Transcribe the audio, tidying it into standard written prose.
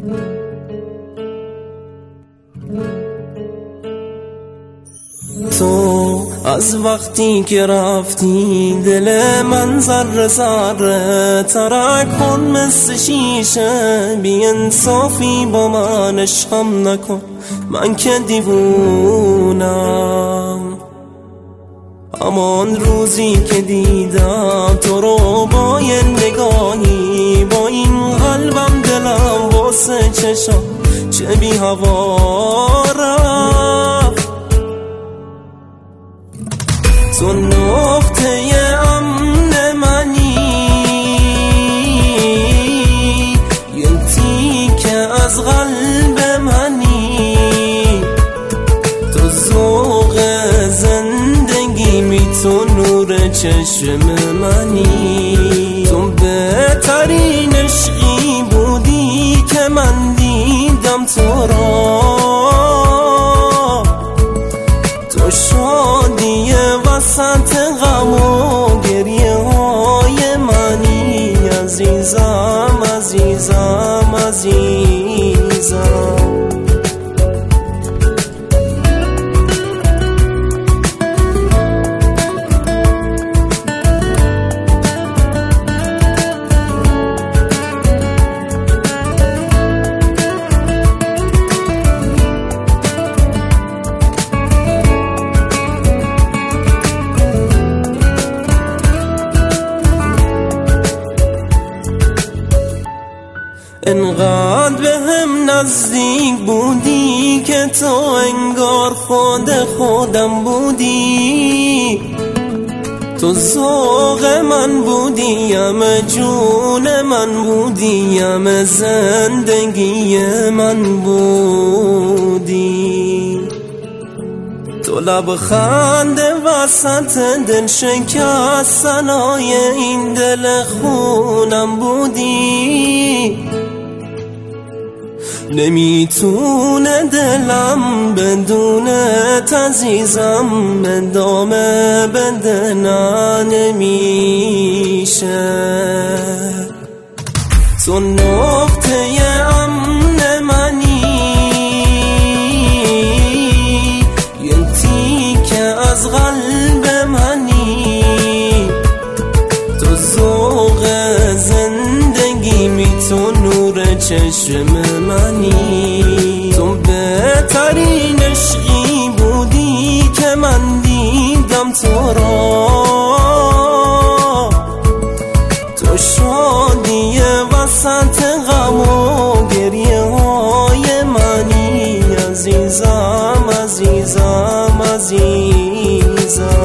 تو از وقتی که رفتی دل من ذره ذره ترک کن مثل شیشه، بی انصافی با من عشقم نکن، من که دیوونم. همان روزی که دیدم تو رو با یه نگاهی، با این قلبم دلم واسه چشم چه بی هوا رفت. تو نقطه امن منی، یه تیکه از قلب منی، تو ذوق زندگی می، تو نور چشم منی، تو بهترین عشقی بودی که من دیدم تو را، تو شادی وسط غم و گریه های منی، عزیزم عزیزم عزیزم. انقدر به هم نزدیک بودی که تو انگار خود خودم بودی، تو ذوق من بودی، همه جون من بودی، همه زندگی من بودی. تو لبخند وسط دل شکستنای این دل خونم بودی، نمیتونه دلم بدون عزیزم ادامه بده، نه نمیشه. تو نقطه امن منی، یه تیکه از قلب منی، تو ذوق زندگی می، تو نور چشم منی، تو بهترین عشقی بودی که من دیدم تو را، تو شادی وسط غم و گریه های منی، عزیزم عزیزم عزیزم.